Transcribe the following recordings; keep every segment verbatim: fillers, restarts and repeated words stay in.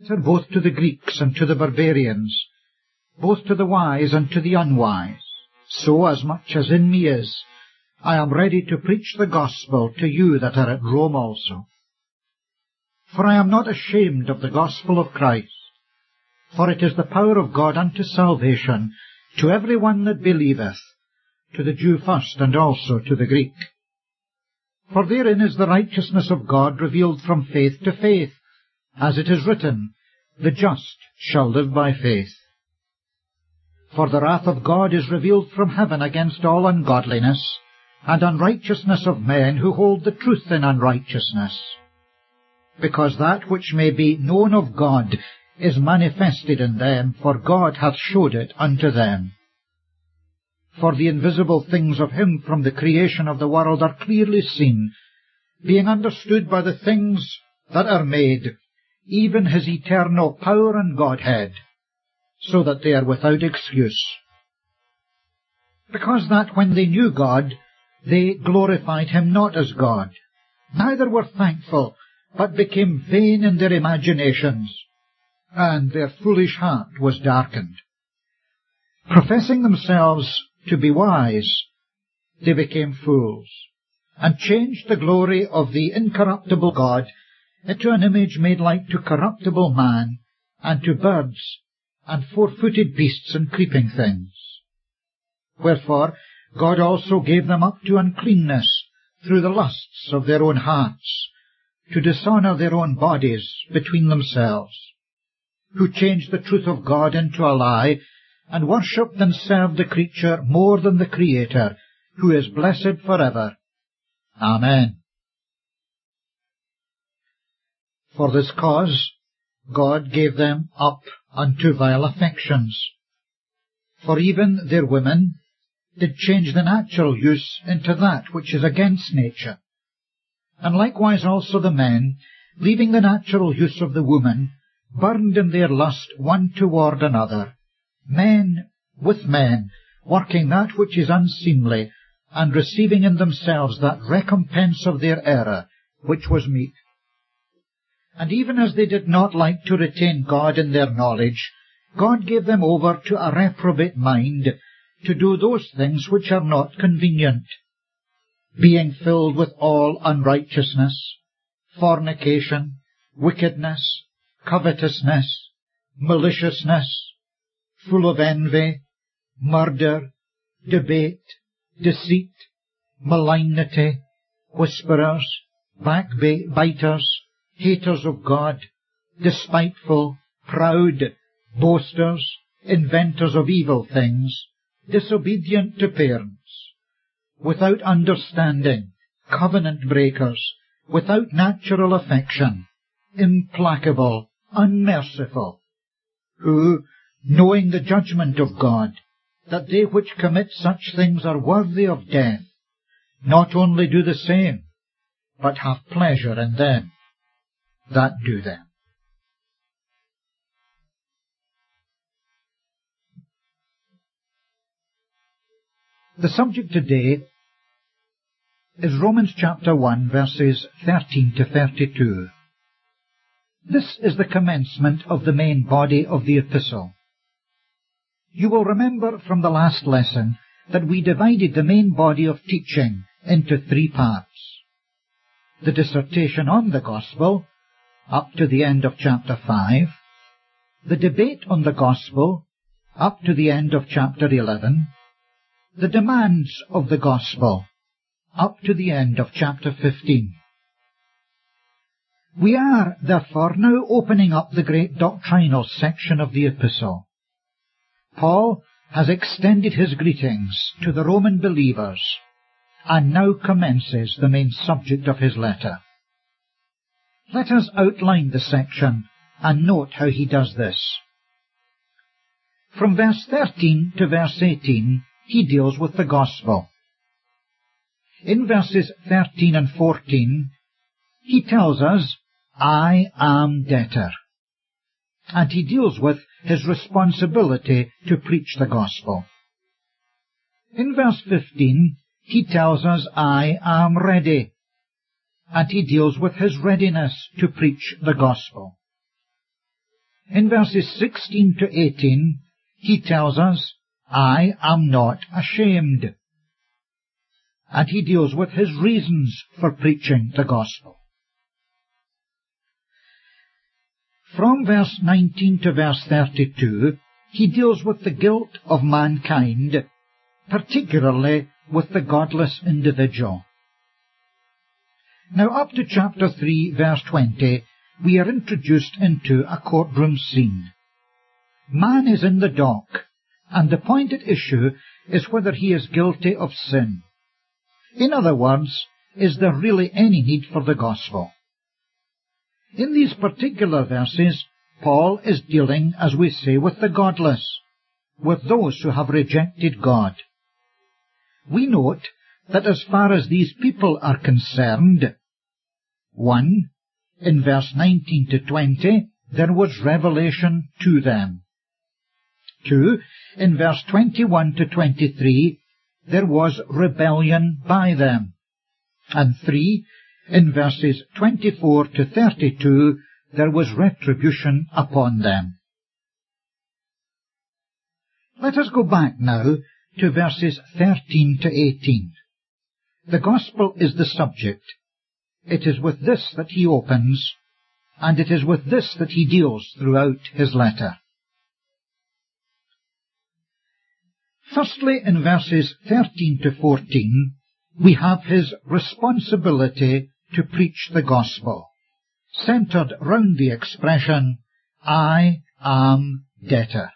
both to the Greeks and to the barbarians, both to the wise and to the unwise. So, as much as in me is, I am ready to preach the gospel to you that are at Rome also. For I am not ashamed of the gospel of Christ, for it is the power of God unto salvation to every one that believeth, to the Jew first, and also to the Greek. For therein is the righteousness of God revealed from faith to faith, as it is written, The just shall live by faith. For the wrath of God is revealed from heaven against all ungodliness and unrighteousness of men who hold the truth in unrighteousness, because that which may be known of God is manifested in them, for God hath showed it unto them. For the invisible things of him from the creation of the world are clearly seen, being understood by the things that are made, even his eternal power and Godhead, so that they are without excuse. Because that when they knew God, they glorified him not as God, neither were thankful, but became vain in their imaginations, and their foolish heart was darkened. Professing themselves to be wise, they became fools, and changed the glory of the incorruptible God into an image made like to corruptible man, and to birds, and four-footed beasts, and creeping things. Wherefore God also gave them up to uncleanness through the lusts of their own hearts, to dishonour their own bodies between themselves, who changed the truth of God into a lie, and worshipped and served the creature more than the Creator, who is blessed for ever. Amen. For this cause God gave them up unto vile affections. For even their women did change the natural use into that which is against nature. And likewise also the men, leaving the natural use of the woman, burned in their lust one toward another, men with men, working that which is unseemly, and receiving in themselves that recompense of their error, which was meet. And even as they did not like to retain God in their knowledge, God gave them over to a reprobate mind, to do those things which are not convenient, being filled with all unrighteousness, fornication, wickedness, covetousness, maliciousness, full of envy, murder, debate, deceit, malignity, whisperers, backbiters, haters of God, despiteful, proud, boasters, inventors of evil things, disobedient to parents, without understanding, covenant breakers, without natural affection, implacable, unmerciful, who, knowing the judgment of God, that they which commit such things are worthy of death, not only do the same, but have pleasure in them that do them. The subject today is Romans chapter one, verses thirteen to thirty-two. This is the commencement of the main body of the epistle. You will remember from the last lesson that we divided the main body of teaching into three parts. The dissertation on the gospel, up to the end of chapter five, the debate on the gospel, up to the end of chapter eleven, the demands of the gospel, up to the end of chapter fifteen. We are, therefore, now opening up the great doctrinal section of the epistle. Paul has extended his greetings to the Roman believers, and now commences the main subject of his letter. Let us outline the section and note how he does this. From verse thirteen to verse eighteen, he deals with the gospel. In verses thirteen and fourteen, he tells us, I am debtor. And he deals with his responsibility to preach the gospel. In verse fifteen, he tells us, I am ready. And he deals with his readiness to preach the gospel. In verses sixteen to eighteen, he tells us, I am not ashamed. And he deals with his reasons for preaching the gospel. From verse nineteen to verse thirty-two, he deals with the guilt of mankind, particularly with the godless individual. Now up to chapter three, verse twenty, we are introduced into a courtroom scene. Man is in the dock, and the point at issue is whether he is guilty of sin. In other words, is there really any need for the gospel? In these particular verses, Paul is dealing, as we say, with the godless, with those who have rejected God. We note that as far as these people are concerned, one, in verse nineteen to twenty, there was revelation to them. Two, in verse twenty-one to twenty-three, there was rebellion by them. And three, in verses twenty-four to thirty-two, there was retribution upon them. Let us go back now to verses thirteen to eighteen. The gospel is the subject. It is with this that he opens, and it is with this that he deals throughout his letter. Firstly, in verses thirteen to fourteen, we have his responsibility to preach the gospel, centred round the expression, I am debtor.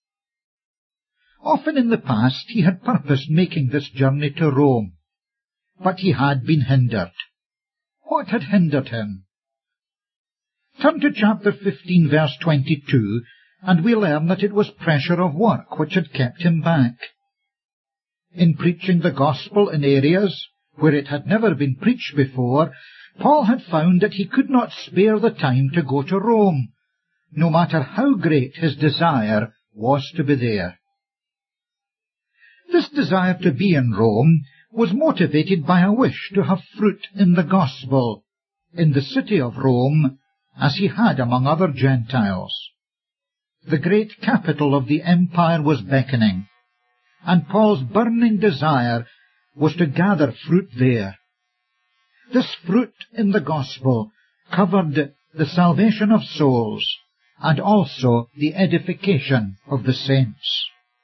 Often in the past he had purposed making this journey to Rome, but he had been hindered. What had hindered him? Turn to chapter fifteen, verse twenty-two, and we learn that it was pressure of work which had kept him back. In preaching the gospel in areas where it had never been preached before, Paul had found that he could not spare the time to go to Rome, no matter how great his desire was to be there. This desire to be in Rome was motivated by a wish to have fruit in the gospel in the city of Rome, as he had among other Gentiles. The great capital of the empire was beckoning, and Paul's burning desire was to gather fruit there. This fruit in the gospel covered the salvation of souls and also the edification of the saints.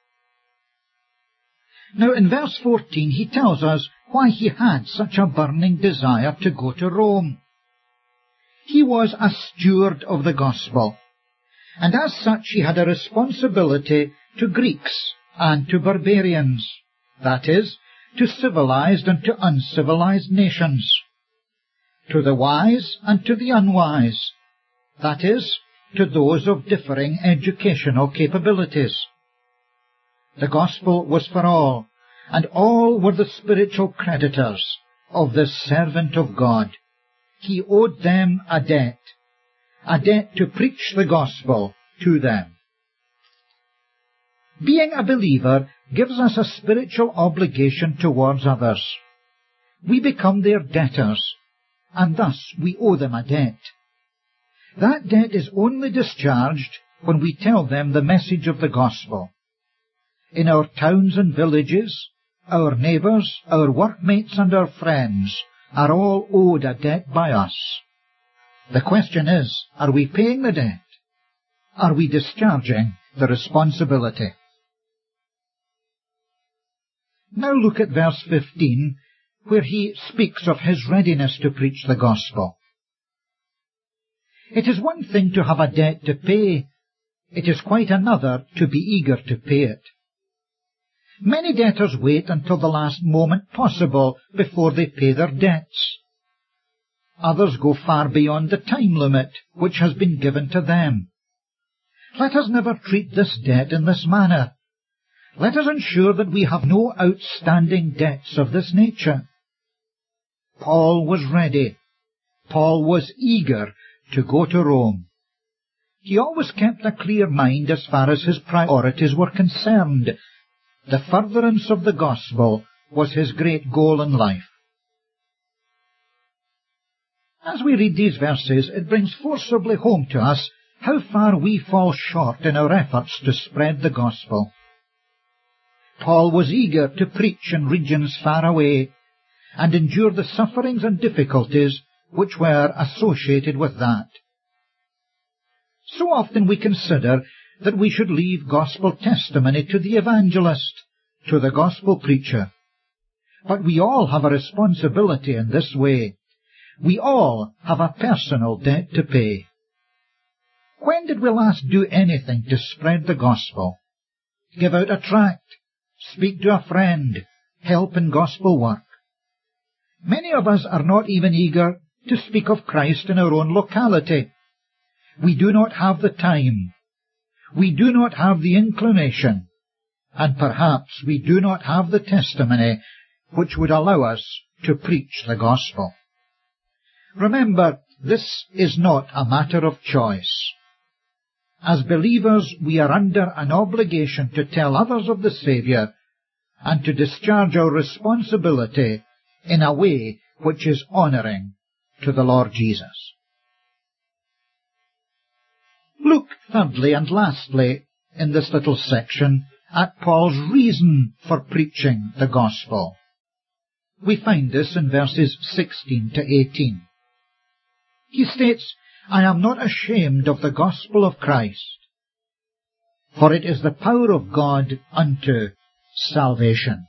Now in verse fourteen he tells us why he had such a burning desire to go to Rome. He was a steward of the gospel, and as such he had a responsibility to Greeks and to barbarians, that is, to civilized and to uncivilized nations, to the wise and to the unwise, that is, to those of differing educational capabilities. The gospel was for all, and all were the spiritual creditors of this servant of God. He owed them a debt, a debt to preach the gospel to them. Being a believer gives us a spiritual obligation towards others. We become their debtors, and thus we owe them a debt. That debt is only discharged when we tell them the message of the gospel. In our towns and villages, our neighbours, our workmates and our friends are all owed a debt by us. The question is, are we paying the debt? Are we discharging the responsibility? Now look at verse fifteen, where he speaks of his readiness to preach the gospel. It is one thing to have a debt to pay. It is quite another to be eager to pay it. Many debtors wait until the last moment possible before they pay their debts. Others go far beyond the time limit which has been given to them. Let us never treat this debt in this manner. Let us ensure that we have no outstanding debts of this nature. Paul was ready. Paul was eager to go to Rome. He always kept a clear mind as far as his priorities were concerned. The furtherance of the gospel was his great goal in life. As we read these verses, it brings forcibly home to us how far we fall short in our efforts to spread the gospel. Paul was eager to preach in regions far away and endure the sufferings and difficulties which were associated with that. So often we consider that we should leave gospel testimony to the evangelist, to the gospel preacher. But we all have a responsibility in this way. We all have a personal debt to pay. When did we last do anything to spread the gospel? Give out a tract, speak to a friend, help in gospel work. Many of us are not even eager to speak of Christ in our own locality. We do not have the time. We do not have the inclination. And perhaps we do not have the testimony which would allow us to preach the gospel. Remember, this is not a matter of choice. As believers, we are under an obligation to tell others of the Saviour and to discharge our responsibility in a way which is honouring to the Lord Jesus. Look, thirdly and lastly, in this little section, at Paul's reason for preaching the gospel. We find this in verses sixteen to eighteen. He states, I am not ashamed of the gospel of Christ, for it is the power of God unto salvation.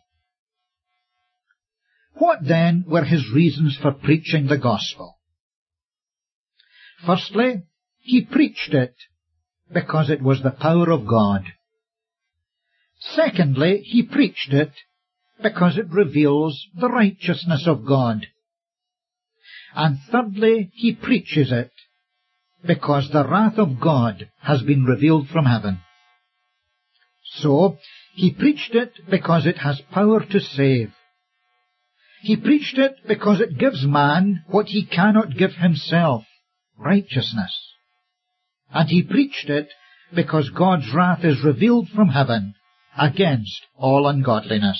What then were his reasons for preaching the gospel? Firstly, he preached it because it was the power of God. Secondly, he preached it because it reveals the righteousness of God. And thirdly, he preaches it because the wrath of God has been revealed from heaven. So, he preached it because it has power to save. He preached it because it gives man what he cannot give himself, righteousness. And he preached it because God's wrath is revealed from heaven against all ungodliness.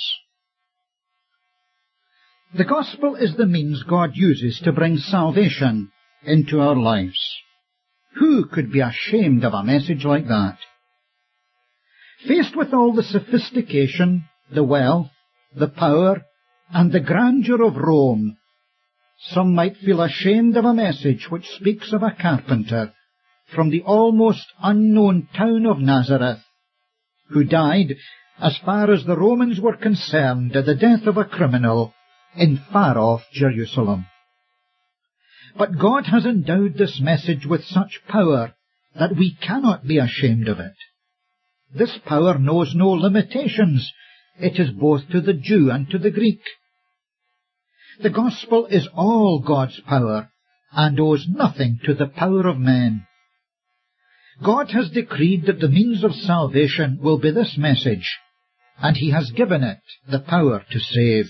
The gospel is the means God uses to bring salvation into our lives. Who could be ashamed of a message like that? Faced with all the sophistication, the wealth, the power, and the grandeur of Rome, some might feel ashamed of a message which speaks of a carpenter from the almost unknown town of Nazareth, who died, as far as the Romans were concerned, at the death of a criminal in far-off Jerusalem. But God has endowed this message with such power that we cannot be ashamed of it. This power knows no limitations. It is both to the Jew and to the Greek. The gospel is all God's power and owes nothing to the power of men. God has decreed that the means of salvation will be this message, and he has given it the power to save.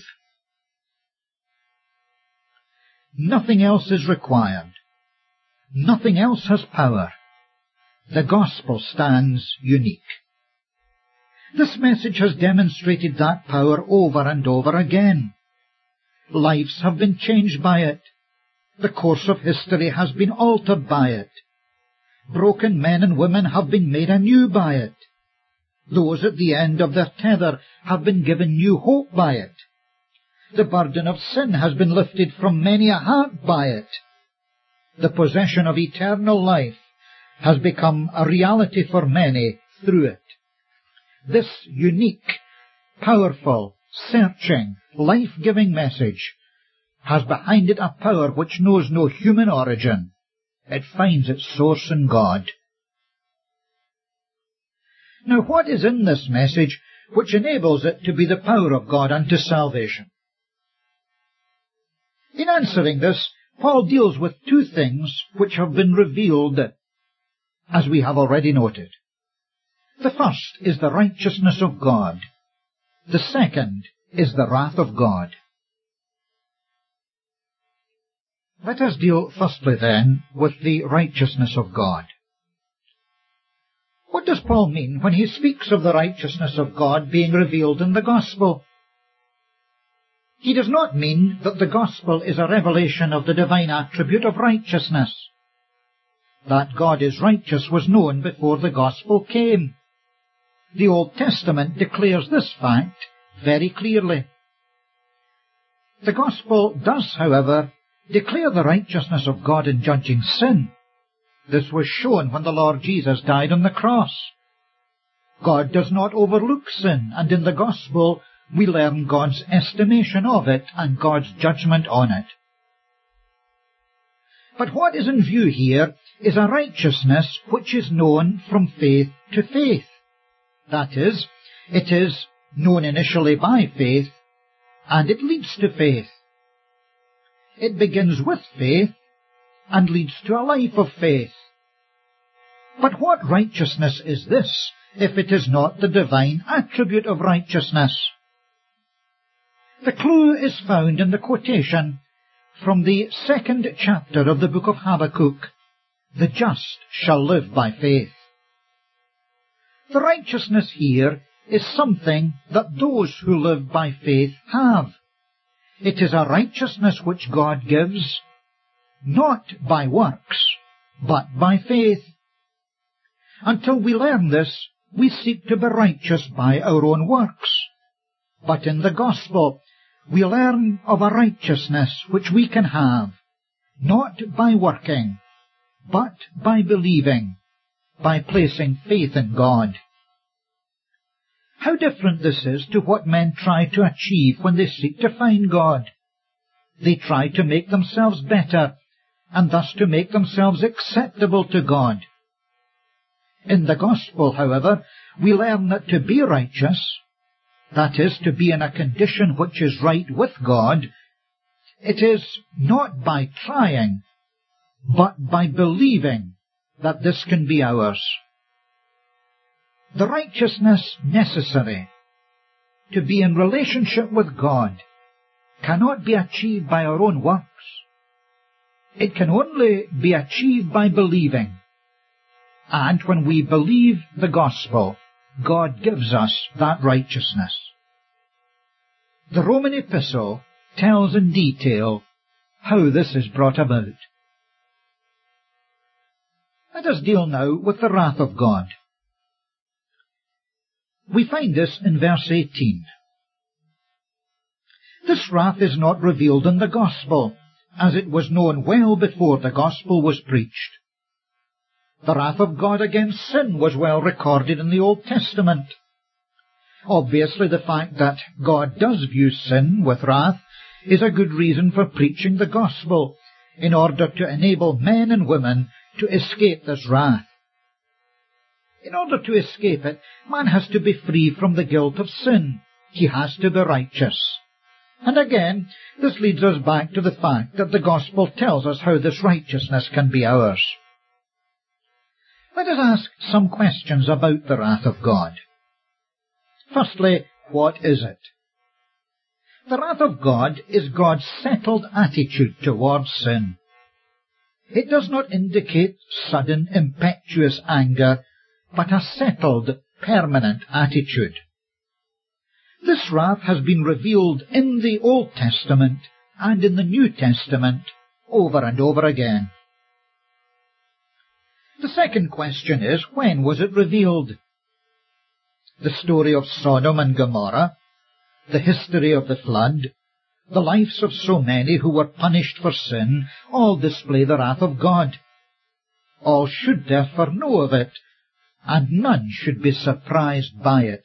Nothing else is required. Nothing else has power. The gospel stands unique. This message has demonstrated that power over and over again. Lives have been changed by it. The course of history has been altered by it. Broken men and women have been made anew by it. Those at the end of their tether have been given new hope by it. The burden of sin has been lifted from many a heart by it. The possession of eternal life has become a reality for many through it. This unique, powerful, searching, life-giving message has behind it a power which knows no human origin. It finds its source in God. Now, what is in this message which enables it to be the power of God unto salvation? In answering this, Paul deals with two things which have been revealed, as we have already noted. The first is the righteousness of God. The second is the wrath of God. Let us deal firstly then with the righteousness of God. What does Paul mean when he speaks of the righteousness of God being revealed in the gospel? He does not mean that the gospel is a revelation of the divine attribute of righteousness. that God is righteous was known before the gospel came. The Old Testament declares this fact very clearly. The gospel does, however, declare the righteousness of God in judging sin. This was shown when the Lord Jesus died on the cross. God does not overlook sin, and in the gospel we learn God's estimation of it and God's judgment on it. But what is in view here is a righteousness which is known from faith to faith. That is, it is known initially by faith, and it leads to faith. It begins with faith and leads to a life of faith. But what righteousness is this, if it is not the divine attribute of righteousness? The clue is found in the quotation from the second chapter of the book of Habakkuk, "The just shall live by faith." The righteousness here is something that those who live by faith have. It is a righteousness which God gives, not by works, but by faith. Until we learn this, we seek to be righteous by our own works. But in the gospel, we learn of a righteousness which we can have, not by working, but by believing, by placing faith in God. How different this is to what men try to achieve when they seek to find God. They try to make themselves better, and thus to make themselves acceptable to God. In the gospel, however, we learn that to be righteous, that is, to be in a condition which is right with God, it is not by trying, but by believing that this can be ours. The righteousness necessary to be in relationship with God cannot be achieved by our own works. It can only be achieved by believing. And when we believe the gospel, God gives us that righteousness. The Roman epistle tells in detail how this is brought about. Let us deal now with the wrath of God. We find this in verse eighteen. This wrath is not revealed in the gospel, as it was known well before the gospel was preached. The wrath of God against sin was well recorded in the Old Testament. Obviously, the fact that God does view sin with wrath is a good reason for preaching the gospel, in order to enable men and women to escape this wrath. In order to escape it, man has to be free from the guilt of sin. He has to be righteous. And again, this leads us back to the fact that the gospel tells us how this righteousness can be ours. Let us ask some questions about the wrath of God. Firstly, what is it? The wrath of God is God's settled attitude towards sin. It does not indicate sudden, impetuous anger, but a settled, permanent attitude. This wrath has been revealed in the Old Testament and in the New Testament over and over again. The second question is, when was it revealed? The story of Sodom and Gomorrah, the history of the flood, the lives of so many who were punished for sin, all display the wrath of God. All should therefore know of it, and none should be surprised by it.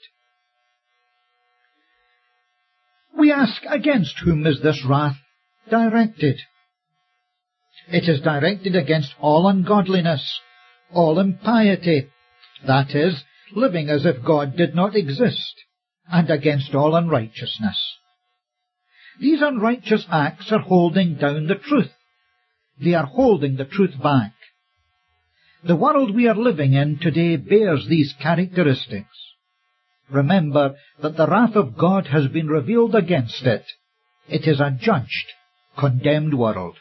We ask, against whom is this wrath directed? It is directed against all ungodliness, all impiety, that is, living as if God did not exist, and against all unrighteousness. These unrighteous acts are holding down the truth. They are holding the truth back. The world we are living in today bears these characteristics. Remember that the wrath of God has been revealed against it. It is a judged, condemned world.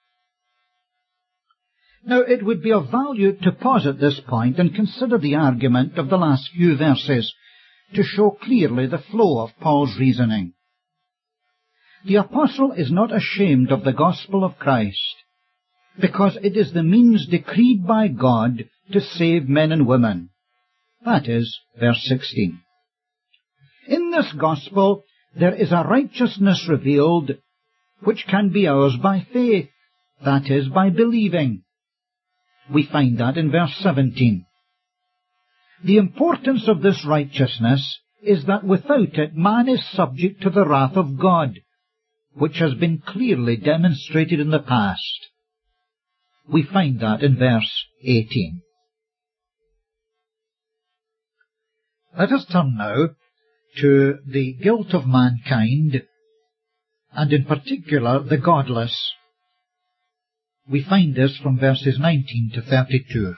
Now, it would be of value to pause at this point and consider the argument of the last few verses to show clearly the flow of Paul's reasoning. The apostle is not ashamed of the gospel of Christ. because it is the means decreed by God to save men and women. That is, verse sixteen. In this gospel there is a righteousness revealed which can be ours by faith, that is, by believing. We find that in verse seventeen. The importance of this righteousness is that without it man is subject to the wrath of God, which has been clearly demonstrated in the past. We find that in verse eighteen. Let us turn now to the guilt of mankind, and in particular the godless. We find this from verses nineteen to thirty-two.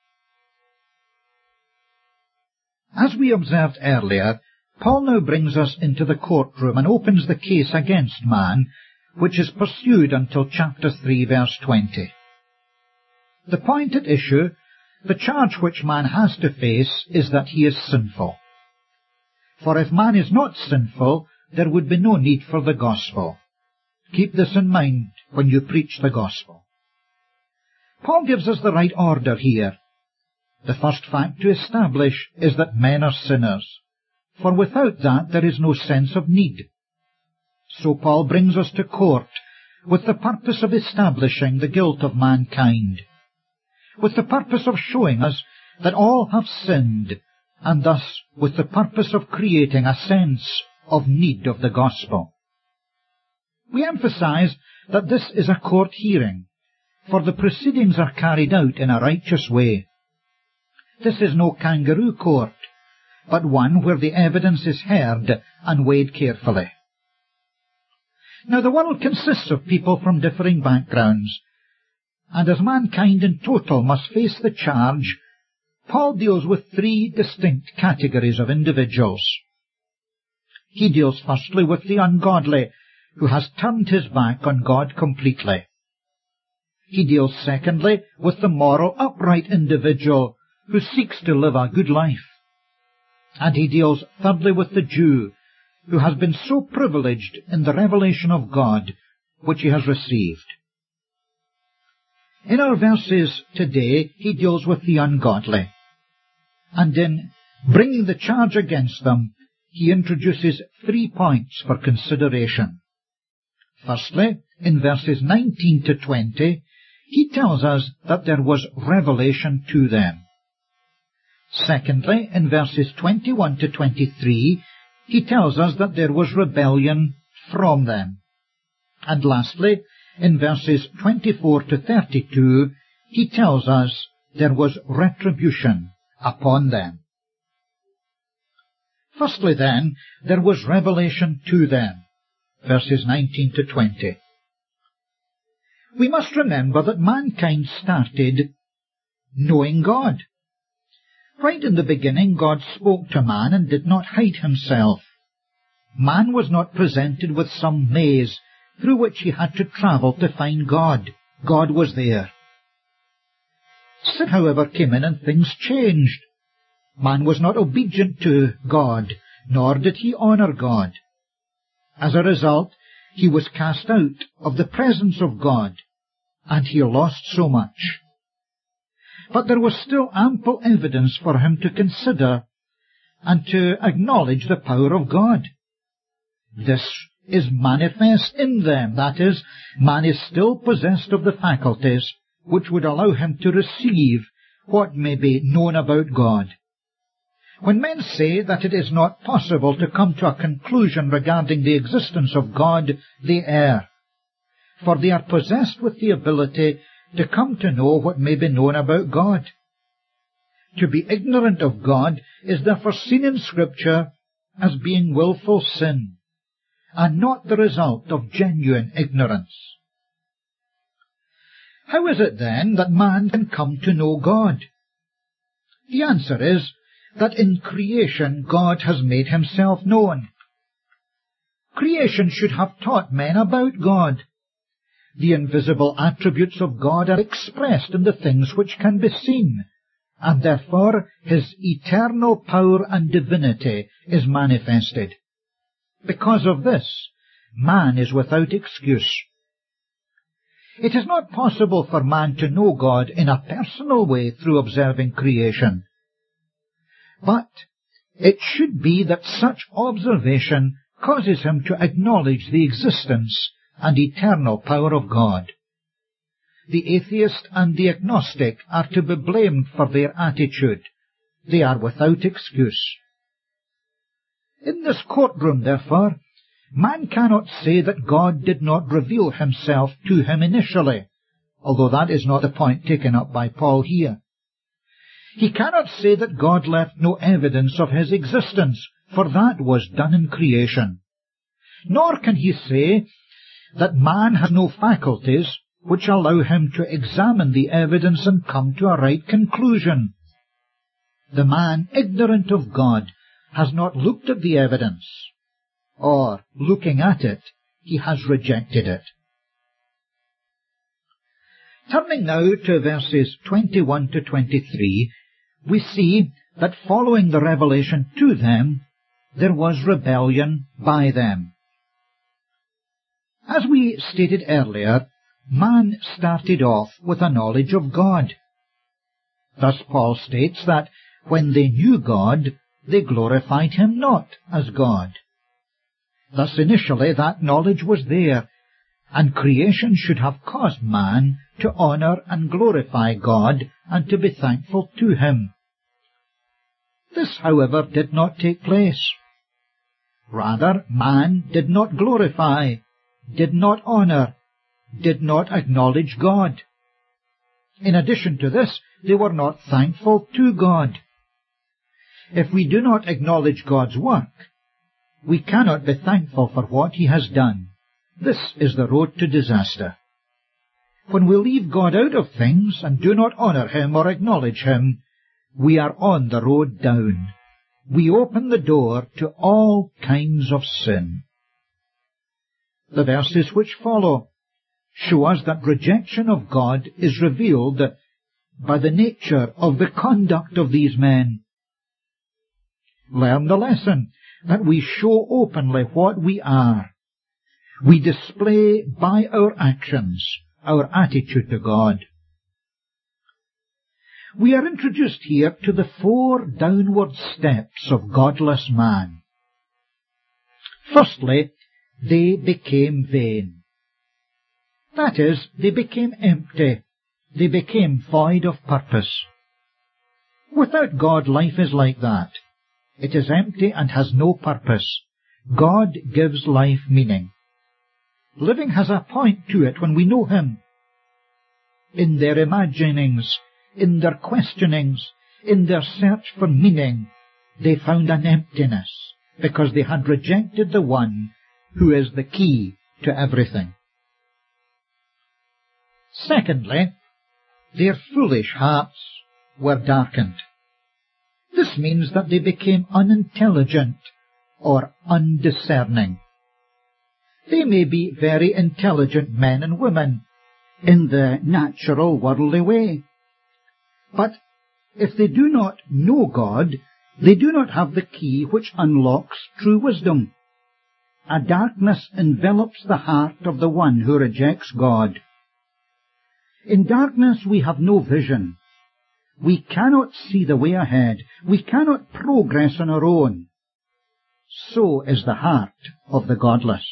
As we observed earlier, Paul now brings us into the courtroom and opens the case against man, which is pursued until chapter three, verse twenty. The point at issue, the charge which man has to face, is that he is sinful. For if man is not sinful, there would be no need for the gospel. Keep this in mind when you preach the gospel. Paul gives us the right order here. The first fact to establish is that men are sinners, for without that there is no sense of need. So Paul brings us to court with the purpose of establishing the guilt of mankind, with the purpose of showing us that all have sinned, and thus with the purpose of creating a sense of need of the gospel. We emphasize that this is a court hearing, for the proceedings are carried out in a righteous way. This is no kangaroo court, but one where the evidence is heard and weighed carefully. Now the world consists of people from differing backgrounds, and as mankind in total must face the charge, Paul deals with three distinct categories of individuals. He deals firstly with the ungodly, who has turned his back on God completely. He deals secondly with the moral, upright individual who seeks to live a good life. And he deals thirdly with the Jew, who has been so privileged in the revelation of God which he has received. In our verses today, he deals with the ungodly, and in bringing the charge against them, he introduces three points for consideration. Firstly, in verses nineteen to twenty, he tells us that there was revelation to them. Secondly, in verses twenty-one to twenty-three, he tells us that there was rebellion from them. And lastly, in verses twenty-four to thirty-two, he tells us there was retribution upon them. Firstly then, there was revelation to them, verses nineteen to twenty. We must remember that mankind started knowing God. Right in the beginning, God spoke to man and did not hide himself. Man was not presented with some maze through which he had to travel to find God. God was there. Sin, however, came in and things changed. Man was not obedient to God, nor did he honor God. As a result, he was cast out of the presence of God, and he lost so much. But there was still ample evidence for him to consider and to acknowledge the power of God. This is manifest in them, that is, man is still possessed of the faculties which would allow him to receive what may be known about God. When men say that it is not possible to come to a conclusion regarding the existence of God, they err, for they are possessed with the ability to come to know what may be known about God. To be ignorant of God is therefore seen in Scripture as being willful sin, and not the result of genuine ignorance. How is it then that man can come to know God? The answer is that in creation God has made himself known. Creation should have taught men about God. The invisible attributes of God are expressed in the things which can be seen, and therefore his eternal power and divinity is manifested. Because of this, man is without excuse. It is not possible for man to know God in a personal way through observing creation. But it should be that such observation causes him to acknowledge the existence and eternal power of God. The atheist and the agnostic are to be blamed for their attitude. They are without excuse. In this courtroom, therefore, man cannot say that God did not reveal himself to him initially, although that is not the point taken up by Paul here. He cannot say that God left no evidence of his existence, for that was done in creation. Nor can he say that man has no faculties which allow him to examine the evidence and come to a right conclusion. The man ignorant of God has not looked at the evidence, or, looking at it, he has rejected it. Turning now to verses twenty-one to twenty-three, we see that following the revelation to them, there was rebellion by them. As we stated earlier, man started off with a knowledge of God. Thus Paul states that when they knew God, they glorified him not as God. Thus initially that knowledge was there, and creation should have caused man to honour and glorify God and to be thankful to him. This, however, did not take place. Rather, man did not glorify, did not honour, did not acknowledge God. In addition to this, they were not thankful to God. If we do not acknowledge God's work, we cannot be thankful for what he has done. This is the road to disaster. When we leave God out of things and do not honour him or acknowledge him, we are on the road down. We open the door to all kinds of sin. The verses which follow show us that rejection of God is revealed by the nature of the conduct of these men. Learn the lesson that we show openly what we are. We display by our actions our attitude to God. We are introduced here to the four downward steps of godless man. Firstly, they became vain. That is, they became empty. They became void of purpose. Without God, life is like that. It is empty and has no purpose. God gives life meaning. Living has a point to it when we know him. In their imaginings, in their questionings, in their search for meaning, they found an emptiness, because they had rejected the one who is the key to everything. Secondly, their foolish hearts were darkened. This means that they became unintelligent or undiscerning. They may be very intelligent men and women in the natural worldly way. But if they do not know God, they do not have the key which unlocks true wisdom. A darkness envelops the heart of the one who rejects God. In darkness we have no vision. We cannot see the way ahead. We cannot progress on our own. So is the heart of the godless.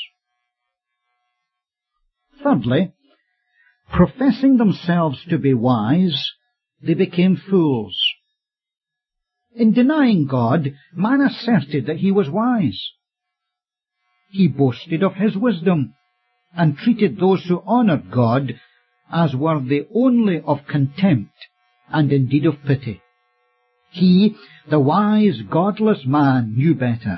Thirdly, professing themselves to be wise, they became fools. In denying God, man asserted that he was wise. He boasted of his wisdom, and treated those who honoured God as worthy only of contempt and indeed of pity. He, the wise, godless man, knew better.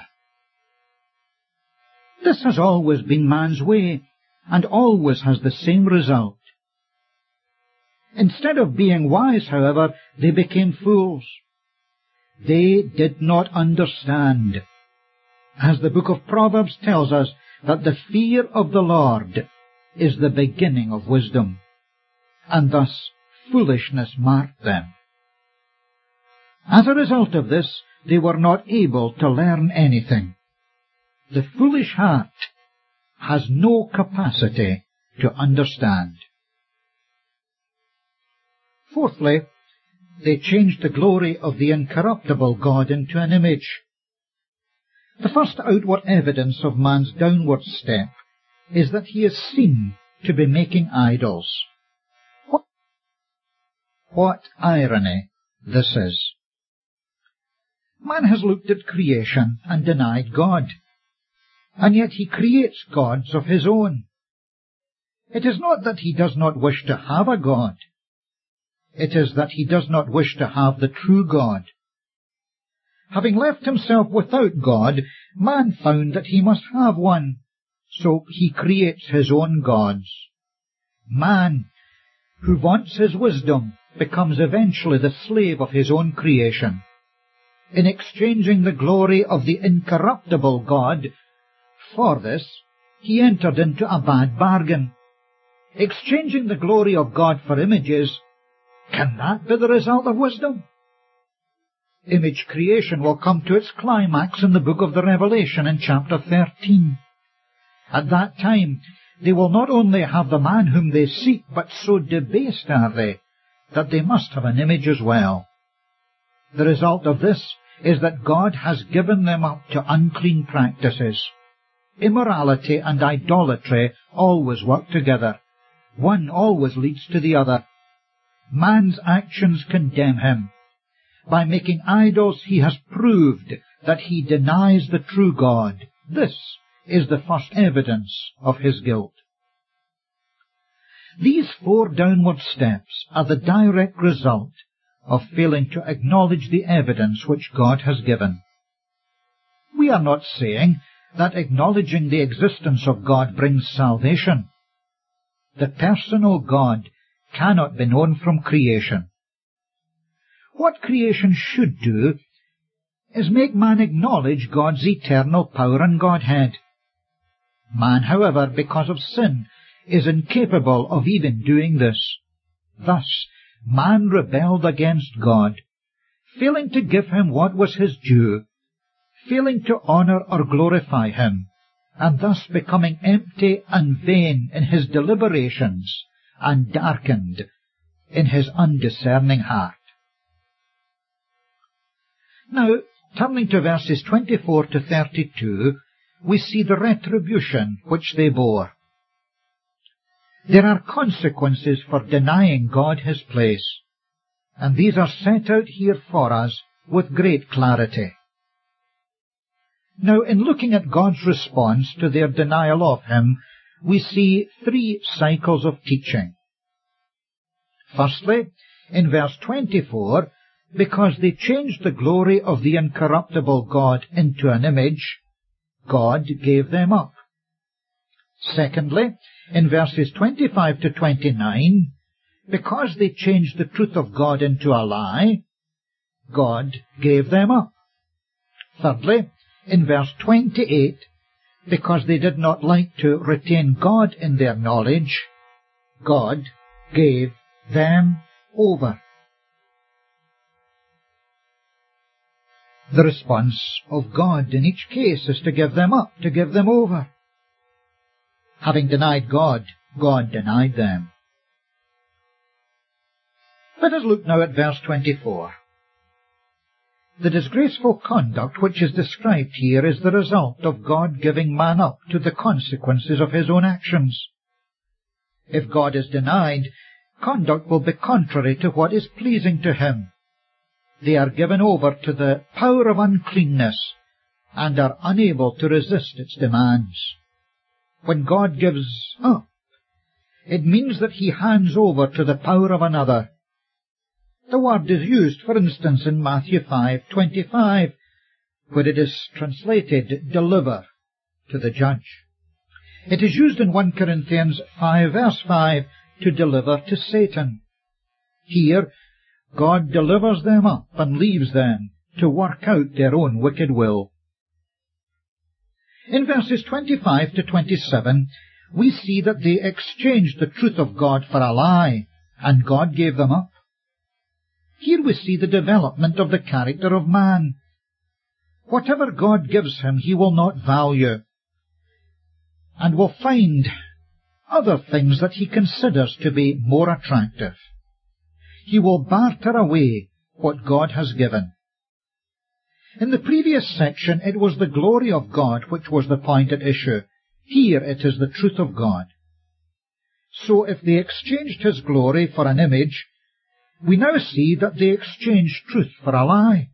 This has always been man's way, and always has the same result. Instead of being wise, however, they became fools. They did not understand. As the book of Proverbs tells us, that the fear of the Lord is the beginning of wisdom, and thus foolishness marked them. As a result of this, they were not able to learn anything. The foolish heart has no capacity to understand. Fourthly, they changed the glory of the incorruptible God into an image. The first outward evidence of man's downward step is that he is seen to be making idols. What, what irony this is! Man has looked at creation and denied God, and yet he creates gods of his own. It is not that he does not wish to have a God. It is that he does not wish to have the true God. Having left himself without God, man found that he must have one, so he creates his own gods. Man, who vaunts his wisdom, becomes eventually the slave of his own creation. In exchanging the glory of the incorruptible God for this, he entered into a bad bargain. Exchanging the glory of God for images, can that be the result of wisdom? Image creation will come to its climax in the book of the Revelation in chapter thirteen. At that time, they will not only have the man whom they seek, but so debased are they, that they must have an image as well. The result of this is that God has given them up to unclean practices. Immorality and idolatry always work together. One always leads to the other. Man's actions condemn him. By making idols, he has proved that he denies the true God. This is the first evidence of his guilt. These four downward steps are the direct result of failing to acknowledge the evidence which God has given. We are not saying that acknowledging the existence of God brings salvation. The personal God cannot be known from creation. What creation should do is make man acknowledge God's eternal power and Godhead. Man, however, because of sin, is incapable of even doing this. Thus, man rebelled against God, failing to give him what was his due, failing to honour or glorify him, and thus becoming empty and vain in his deliberations, and darkened in his undiscerning heart. Now, turning to verses twenty-four to thirty-two, we see the retribution which they bore. There are consequences for denying God his place, and these are set out here for us with great clarity. Now, in looking at God's response to their denial of him, we see three cycles of teaching. Firstly, in verse twenty-four, because they changed the glory of the incorruptible God into an image, God gave them up. Secondly, in verses twenty-five to twenty-nine, because they changed the truth of God into a lie, God gave them up. Thirdly, in verse twenty-eight, because they did not like to retain God in their knowledge, God gave them over. The response of God in each case is to give them up, to give them over. Having denied God, God denied them. Let us look now at verse twenty-four. The disgraceful conduct which is described here is the result of God giving man up to the consequences of his own actions. If God is denied, conduct will be contrary to what is pleasing to him. They are given over to the power of uncleanness and are unable to resist its demands. When God gives up, it means that he hands over to the power of another. The word is used, for instance, in Matthew five twenty-five, where it is translated, deliver to the judge. It is used in First Corinthians five verse five, to deliver to Satan. Here, God delivers them up and leaves them to work out their own wicked will. In verses twenty-five to twenty-seven, we see that they exchanged the truth of God for a lie, and God gave them up. Here we see the development of the character of man. Whatever God gives him, he will not value, and will find other things that he considers to be more attractive. he will barter away what God has given. In the previous section it was the glory of God which was the point at issue. Here it is the truth of God. So if they exchanged his glory for an image, we now see that they exchanged truth for a lie.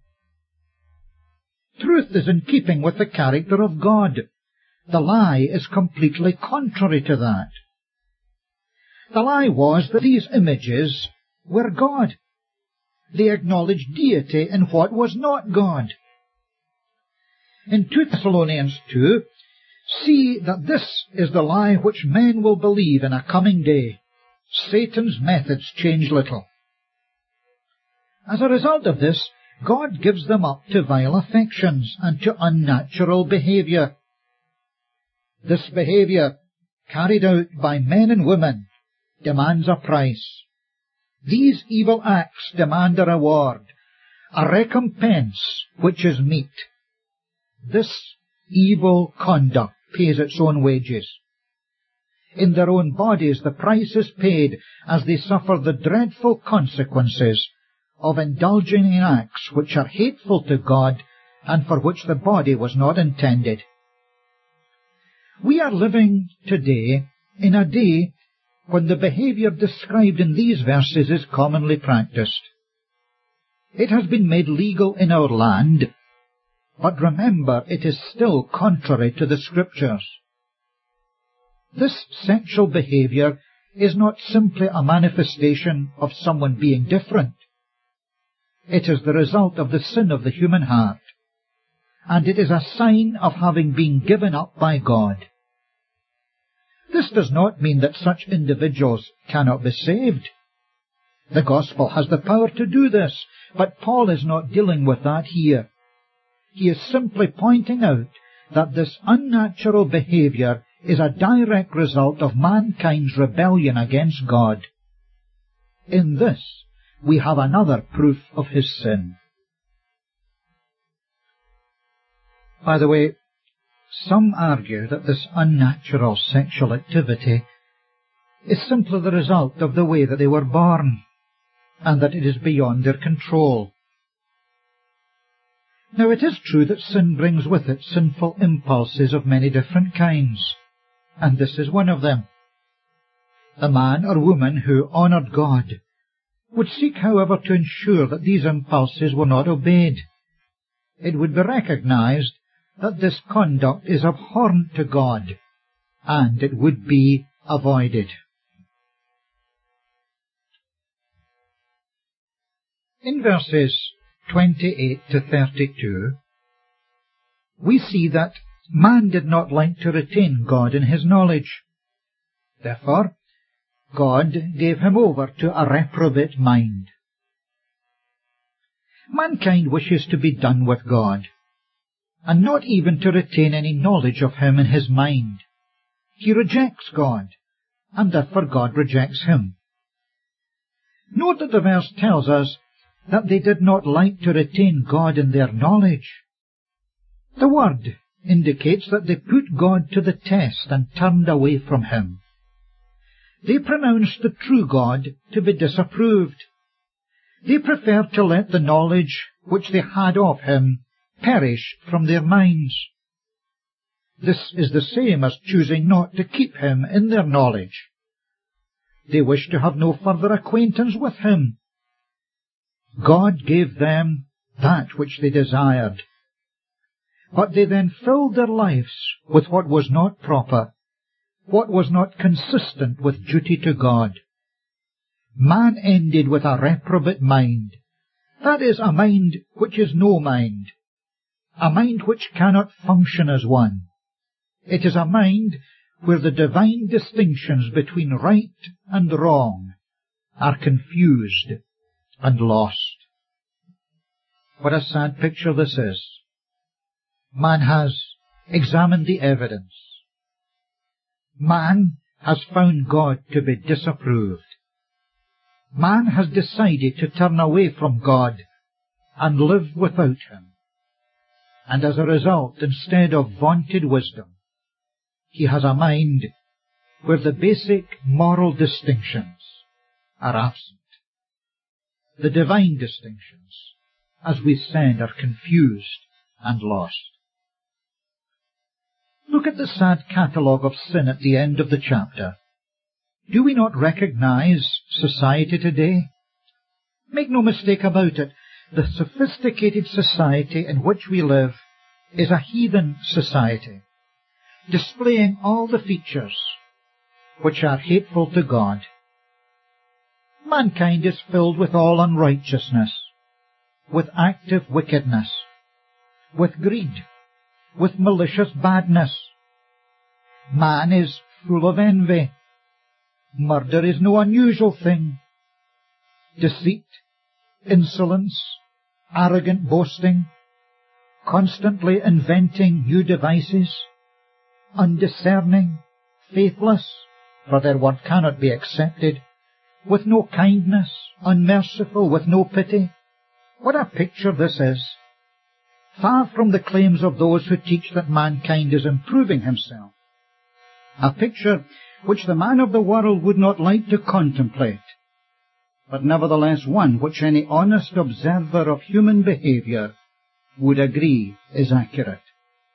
Truth is in keeping with the character of God. The lie is completely contrary to that. The lie was that these images were God. They acknowledged deity in what was not God. In Second Thessalonians two, see that this is the lie which men will believe in a coming day. Satan's methods change little. As a result of this, God gives them up to vile affections and to unnatural behaviour. This behaviour, carried out by men and women, demands a price. These evil acts demand a reward, a recompense which is meet. This evil conduct pays its own wages. In their own bodies the price is paid as they suffer the dreadful consequences of indulging in acts which are hateful to God and for which the body was not intended. We are living today in a day when the behaviour described in these verses is commonly practised. It has been made legal in our land, but remember it is still contrary to the Scriptures. This sexual behaviour is not simply a manifestation of someone being different. It is the result of the sin of the human heart, and it is a sign of having been given up by God. This does not mean that such individuals cannot be saved. The gospel has the power to do this, but Paul is not dealing with that here. He is simply pointing out that this unnatural behaviour is a direct result of mankind's rebellion against God. In this, we have another proof of his sin. By the way, some argue that this unnatural sexual activity is simply the result of the way that they were born, and that it is beyond their control. Now it is true that sin brings with it sinful impulses of many different kinds, and this is one of them. The man or woman who honoured God would seek, however, to ensure that these impulses were not obeyed. It would be recognized that this conduct is abhorrent to God, and it would be avoided. In verses twenty-eight to thirty-two, we see that man did not like to retain God in his knowledge. Therefore, God gave him over to a reprobate mind. Mankind wishes to be done with God, and not even to retain any knowledge of him in his mind. He rejects God, and therefore God rejects him. Note that the verse tells us that they did not like to retain God in their knowledge. The word indicates that they put God to the test and turned away from him. They pronounced the true God to be disapproved. They preferred to let the knowledge which they had of him perish from their minds. This is the same as choosing not to keep him in their knowledge. They wished to have no further acquaintance with him. God gave them that which they desired, but they then filled their lives with what was not proper, what was not consistent with duty to God. Man ended with a reprobate mind, that is, a mind which is no mind, a mind which cannot function as one. It is a mind where the divine distinctions between right and wrong are confused and lost. What a sad picture this is. Man has examined the evidence. Man has found God to be disapproved. Man has decided to turn away from God and live without him. And as a result, instead of vaunted wisdom, he has a mind where the basic moral distinctions are absent. the divine distinctions, as we then are confused and lost. Look at the sad catalogue of sin at the end of the chapter. Do we not recognize society today? Make no mistake about it, the sophisticated society in which we live is a heathen society, displaying all the features which are hateful to God. Mankind is filled with all unrighteousness, with active wickedness, with greed, with malicious badness. Man is full of envy. Murder is no unusual thing. Deceit, insolence, arrogant boasting, constantly inventing new devices, undiscerning, faithless, for their word cannot be accepted, with no kindness, unmerciful, with no pity. What a picture this is! Far from the claims of those who teach that mankind is improving himself. A picture which the man of the world would not like to contemplate, but nevertheless one which any honest observer of human behavior would agree is accurate.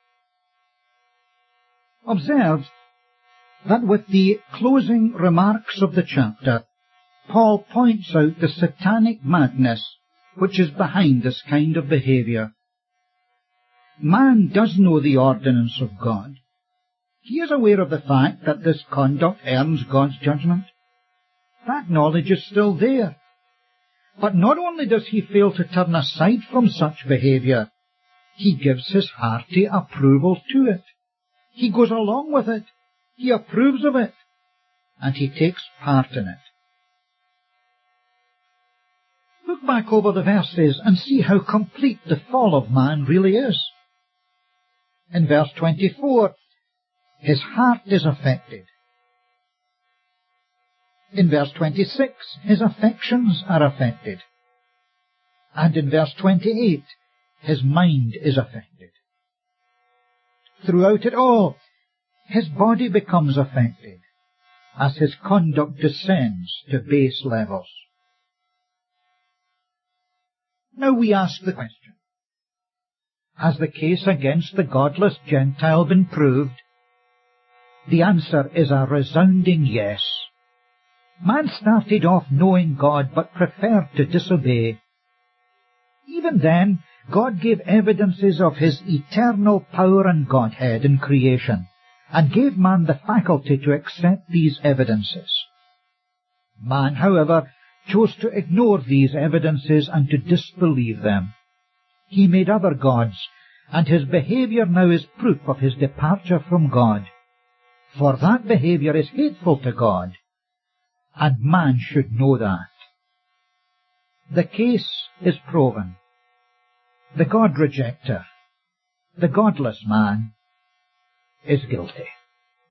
Observe that with the closing remarks of the chapter, Paul points out the satanic madness which is behind this kind of behavior. Man does know the ordinance of God. He is aware of the fact that this conduct earns God's judgment. That knowledge is still there. But not only does he fail to turn aside from such behavior, he gives his hearty approval to it. He goes along with it. He approves of it. And he takes part in it. Look back over the verses and see how complete the fall of man really is. In verse twenty-four, his heart is affected. In verse twenty-six, his affections are affected. And in verse twenty-eight, his mind is affected. Throughout it all, his body becomes affected as his conduct descends to base levels. Now we ask the question, has the case against the godless Gentile been proved? The answer is a resounding yes. Man started off knowing God but preferred to disobey. Even then, God gave evidences of his eternal power and Godhead in creation, and gave man the faculty to accept these evidences. Man, however, chose to ignore these evidences and to disbelieve them. He made other gods, and his behavior now is proof of his departure from God. For that behavior is hateful to God, and man should know that. The case is proven. The God-rejecter, the godless man, is guilty.